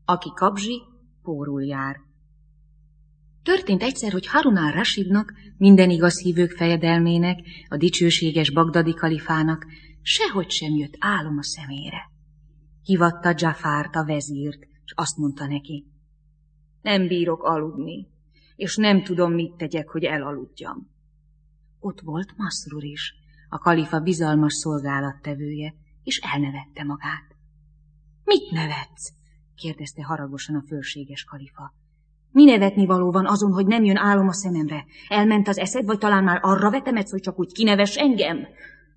Aki kapzsi, pórul jár. Történt egyszer, hogy Harun al-Rasidnak, minden igaz hívők fejedelmének, a dicsőséges bagdadi kalifának sehogy sem jött álom a szemére. Hívatta Dzsafárt, a vezírt, és azt mondta neki: nem bírok aludni, és nem tudom, mit tegyek, hogy elaludjam. Ott volt Masrur is, a kalifa bizalmas szolgálattevője, és elnevette magát. Mit nevetsz? kérdezte haragosan a fölséges kalifa. Mi nevetni való van azon, hogy nem jön álom a szememre? Elment az eszed, vagy talán már arra vetemedsz, hogy csak úgy kinevess engem?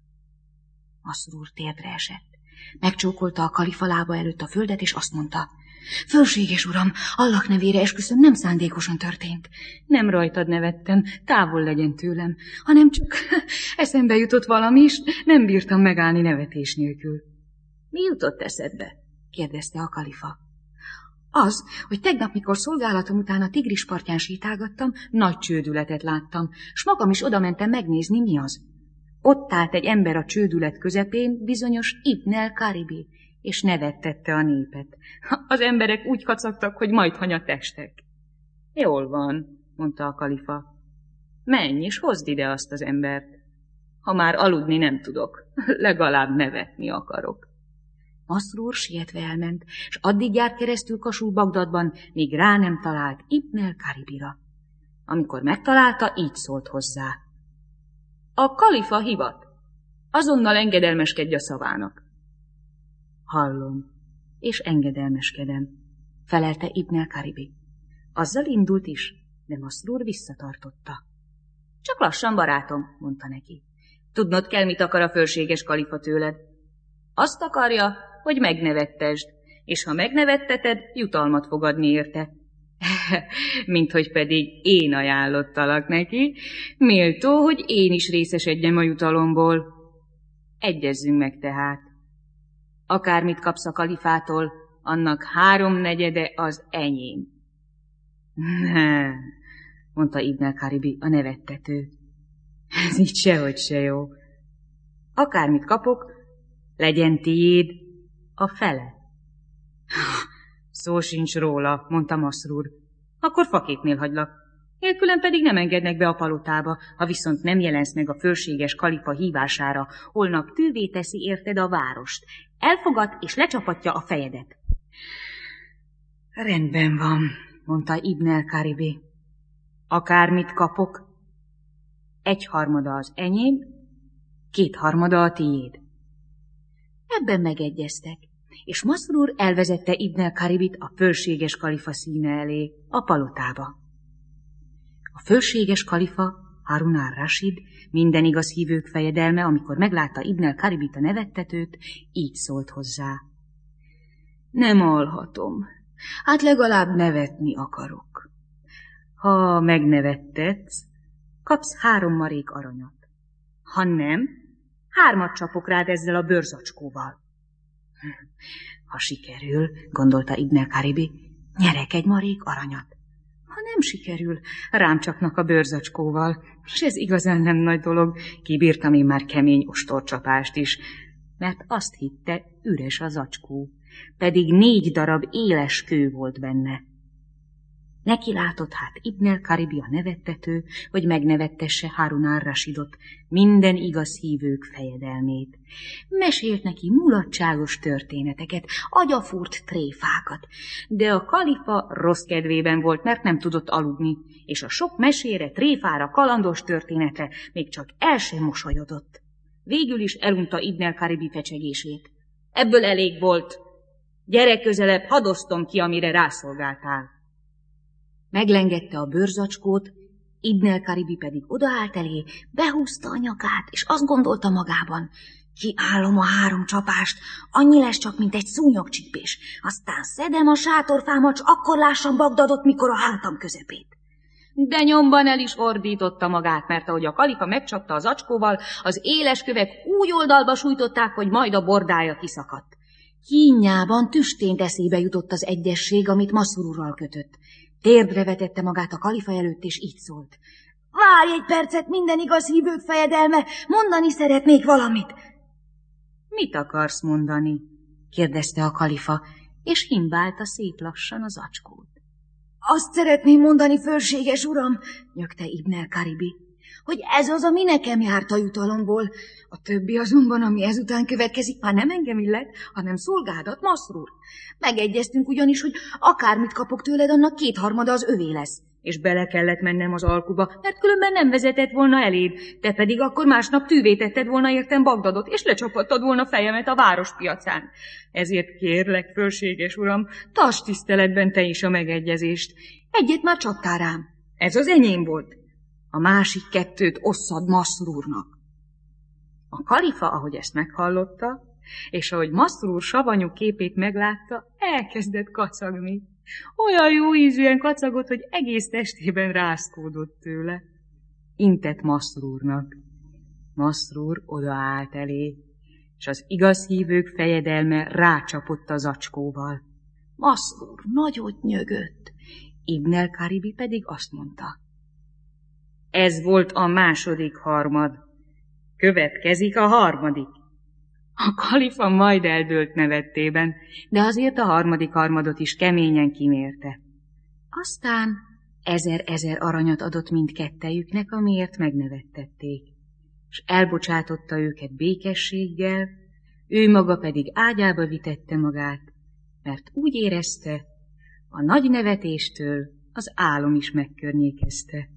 Masrur térdre esett. Megcsókolta a kalifa lába előtt a földet, és azt mondta: fölséges uram, Allah nevére esküszöm, nem szándékosan történt. Nem rajtad nevettem, távol legyen tőlem, hanem csak eszembe jutott valami is, nem bírtam megállni nevetés nélkül. Mi jutott eszedbe? kérdezte a kalifa. Az, hogy tegnap, mikor szolgálatom után a Tigris partján sétálgattam, nagy csődületet láttam, s magam is odamentem megnézni, mi az. Ott állt egy ember a csődület közepén, bizonyos Ibn el-Karibi, és nevettette a népet. Az emberek úgy kacagtak, hogy majdhogy a testek. Jól van, mondta a kalifa. Menj, és hozd ide azt az embert. Ha már aludni nem tudok, legalább nevetni akarok. Masrur sietve elment, s addig járt keresztül Kasul Bagdadban, míg rá nem talált Ibn el-Karibira. Amikor megtalálta, így szólt hozzá: a kalifa hivat, azonnal engedelmeskedj a szavának. Hallom, és engedelmeskedem, felelte Ibn el-Karibi. Azzal indult is, de Masrur visszatartotta. Csak lassan, barátom, mondta neki. Tudnod kell, mit akar a fölséges kalifa tőled. Azt akarja, hogy megnevettesd, és ha megnevetteted, jutalmat fog adni érte. Minthogy pedig én ajánlottalak neki, méltó, hogy én is részesedjem a jutalomból. Egyezzünk meg tehát. Akármit kapsz a kalifától, annak 3/4 az enyém. Nem, mondta Ibn el-Karibi, a nevettető. Ez így sehogy se jó. Akármit kapok, legyen tiéd a fele. Szó sincs róla, mondta Masrur. Akkor faképnél hagylak. Nélkülem pedig nem engednek be a palotába, ha viszont nem jelensz meg a fölséges kalifa hívására, holnap tűvé teszi érted a várost. Elfogad és lecsapatja a fejedet. Rendben van, mondta Ibn el-Karibi. Akármit kapok, 1/3 az enyém, 2/3 a tiéd. Ebben megegyeztek, és Masrur elvezette Ibn el-Karibit a fölséges kalifa színe elé, a palotába. A fölséges kalifa, Harun al-Rasid, minden igaz hívők fejedelme, amikor meglátta Ibn el-Karibit, a nevettetőt, így szólt hozzá. Nem alhatom, hát legalább nevetni akarok. Ha megnevettetsz, kapsz 3 marék aranyat. Ha nem, 3 csapok rád ezzel a bőrzacskóval. Ha sikerül, gondolta Ibn el-Karibi, nyerek 1 marék aranyat. Ha nem sikerül, rám csapnak a bőrzacskóval, és ez igazán nem nagy dolog, kibírtam én már kemény ostorcsapást is, mert azt hitte, üres a zacskó, pedig 4 darab éles kő volt benne. Neki látott hát Ibn el-Karibi, a nevettető, hogy megnevettesse Harun al-Rasidot, minden igaz hívők fejedelmét. Mesélt neki mulatságos történeteket, agyafúrt tréfákat, de a kalifa rossz kedvében volt, mert nem tudott aludni, és a sok mesére, tréfára, kalandos történetre még csak el sem mosolyodott. Végül is elunta Ibn el-Karibi fecsegését. Ebből elég volt. Gyere közelebb, hadd osztom ki, amire rászolgáltál. Meglengette a bőrzacskót, Ibn el-Karibi pedig odaállt elé, behúzta a nyakát, és azt gondolta magában, kiállom a 3 csapást, annyi lesz csak, mint egy szúnyogcsípés, aztán szedem a sátorfámat, s akkor lássam Bagdadot, mikor a hátam közepét. De nyomban el is ordította magát, mert ahogy a kalifa megcsapta az zacskóval, az éles kövek úgy oldalba sújtották, hogy majd a bordája kiszakadt. Kínjában tüstént eszébe jutott az egyesség, amit Masrurral kötött. Térdre vetette magát a kalifa előtt, és így szólt. Várj egy percet, minden igaz hívők fejedelme, mondani szeretnék valamit. Mit akarsz mondani? kérdezte a kalifa, és himbálta szép lassan a zacskót. Azt szeretném mondani, fölséges uram, nyögte Ibn el-Karibi, hogy ez az, ami nekem járt a jutalomból. A többi azonban, ami ezután következik, már nem engem illet, hanem szolgádat, Masrúr. Megegyeztünk ugyanis, hogy akármit kapok tőled, annak 2/3 az övé lesz. És bele kellett mennem az alkuba, mert különben nem vezetett volna eléd, te pedig akkor másnap tűvé tetted volna értem Bagdadot, és lecsapattad volna fejemet a várospiacán. Ezért kérlek, fölséges uram, tartsd tiszteletben te is a megegyezést. Egyet már csaptál rám. Ez az enyém volt. A másik 2 osszad Masrúrnak. A kalifa, ahogy ezt meghallotta, és ahogy Masrúr savanyú képét meglátta, elkezdett kacagni. Olyan jó ízűen kacagott, hogy egész testében rázkódott tőle. Intett Masrúrnak. Masrúr odaállt elé, és az igaz hívők fejedelme rácsapott a zacskóval. Masrúr nagyot nyögött, Ibn el-Karibi pedig azt mondta: ez volt a 2. harmad, következik a 3. A kalifa majd eldőlt nevettében, de azért a 3. harmadot is keményen kimérte. Aztán 1000 aranyat adott mindkettejüknek, amiért megnevettették, és elbocsátotta őket békességgel, ő maga pedig ágyába vitette magát, mert úgy érezte, a nagy nevetéstől az álom is megkörnyékezte.